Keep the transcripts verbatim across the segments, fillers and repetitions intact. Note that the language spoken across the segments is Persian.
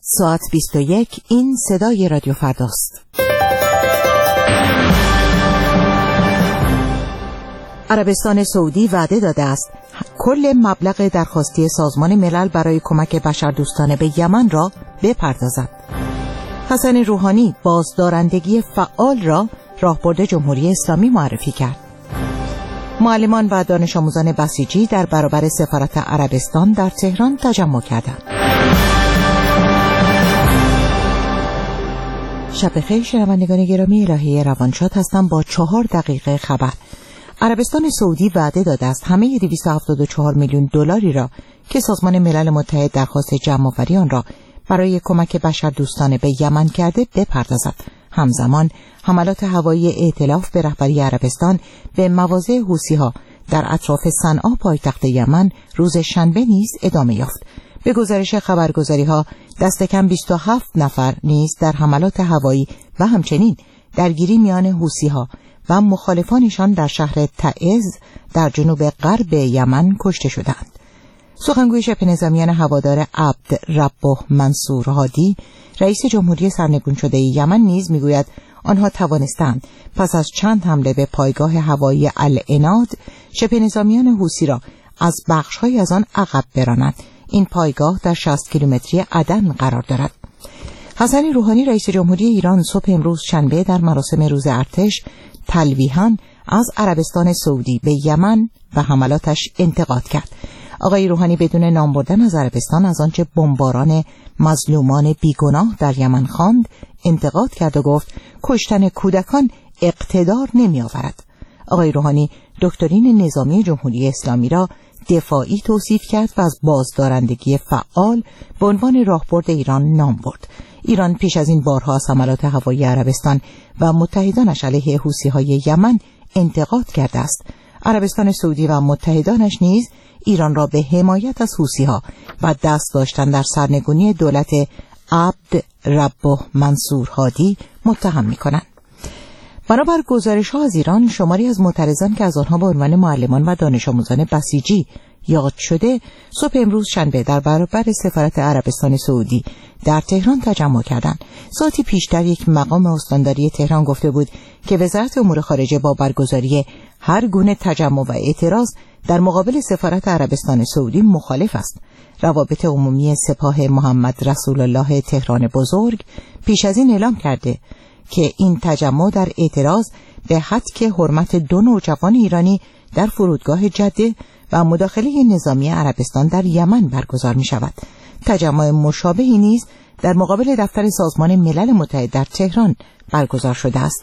ساعت بیست و یک. این صدای رادیو فرداست. عربستان سعودی وعده داده است کل مبلغ درخواستی سازمان ملل برای کمک بشردوستانه به یمن را بپردازد. حسن روحانی بازدارندگی فعال را راهبرد جمهوری اسلامی معرفی کرد. معلمان و دانش آموزان بسیجی در برابر سفارت عربستان در تهران تجمع کردند. شب بخیر شنوندگان گرامی، الهی روانشاد هستم با چهار دقیقه خبر. عربستان سعودی وعده داده است همه دویست و هفتاد و چهار میلیون دلاری را که سازمان ملل متحد درخواست جمع‌آوری آن را برای کمک بشردوستانه به یمن کرده بپردازد. همزمان حملات هوایی ائتلاف به رهبری عربستان به مواضع حوثی‌ها در اطراف صنعا پایتخت یمن روز شنبه نیز ادامه یافت. به گزارش خبرگزاری‌ها دست کم بیست و هفت نفر نیز در حملات هوایی و همچنین درگیری میان حوثی‌ها و مخالفانشان در شهر تعز در جنوب غرب یمن کشته شدند. سخنگوی شبه نظامیان هوادار عبد ربه منصور هادی، رئیس جمهوری سرنگون شده یمن نیز میگوید آنها توانستند پس از چند حمله به پایگاه هوایی العناد شبه نظامیان حوثی را از بخش‌های از آن عقب برانند. این پایگاه در شصت کیلومتری عدن قرار دارد. حسن روحانی رئیس جمهوری ایران صبح امروز شنبه در مراسم روز ارتش تلویحاً از عربستان سعودی به یمن و حملاتش انتقاد کرد. آقای روحانی بدون نام بردن از عربستان از آنچه بمباران مظلومان بیگناه در یمن خواند انتقاد کرد و گفت کشتن کودکان اقتدار نمی آورد. آقای روحانی دکترین نظامی جمهوری اسلامی را دفاعی توصیف کرد و از بازدارندگی فعال به عنوان راهبرد ایران نام برد. ایران پیش از این بارها از حملات هوایی عربستان و متحدانش علیه حوثی‌های یمن انتقاد کرده است. عربستان سعودی و متحدانش نیز ایران را به حمایت از حوثی‌ها و دست داشتن در سرنگونی دولت عبد ربه منصور هادی متهم می‌کنند. بنابر گزارش‌ها از ایران، شماری از معترضان که از آنها به عنوان معلمان و دانش آموزان بسیجی یاد شده، صبح امروز شنبه در برابر سفارت عربستان سعودی در تهران تجمع کردند. ساعتی پیشتر یک مقام استانداری تهران گفته بود که وزارت امور خارجه با برگزاری هر گونه تجمع و اعتراض در مقابل سفارت عربستان سعودی مخالف است. روابط عمومی سپاه محمد رسول الله تهران بزرگ پیش از این اعلام کرده که این تجمع در اعتراض به هتک حرمت دو نوجوان ایرانی در فرودگاه جده و مداخله نظامی عربستان در یمن برگزار می شود. تجمع مشابهی نیز در مقابل دفتر سازمان ملل متحد در تهران برگزار شده است.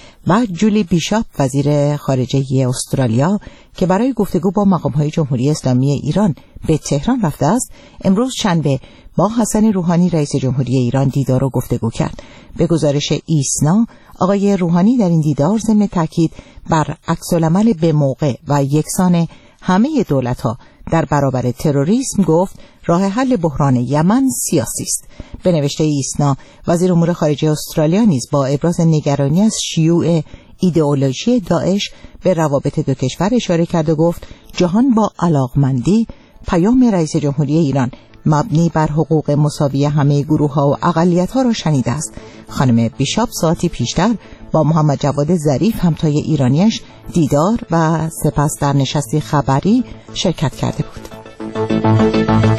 و جولی بیشاپ وزیر خارجه استرالیا که برای گفتگو با مقام‌های جمهوری اسلامی ایران به تهران رفته است، امروز شنبه با حسن روحانی رئیس جمهوری ایران دیدار و گفتگو کرد. به گزارش ایسنا، آقای روحانی در این دیدار ضمن تاکید بر عکس‌العمل به موقع و یکسان همه دولت‌ها در برابر تروریسم گفت راه حل بحران یمن سیاسی است. به نوشته ایسنا، وزیر امور خارجه استرالیا نیز با ابراز نگرانی از شیوع ایدئولوژی داعش به روابط دو کشور اشاره کرد و گفت جهان با علاقمندی پیام رئیس جمهوری ایران مبنی بر حقوق مساوی همه گروه‌ها و اقلیت‌ها را شنیده است. خانم بیشاپ ساعتی پیشتر با محمد جواد ظریف همتای ایرانیش دیدار و سپس در نشستی خبری شرکت کرده بود.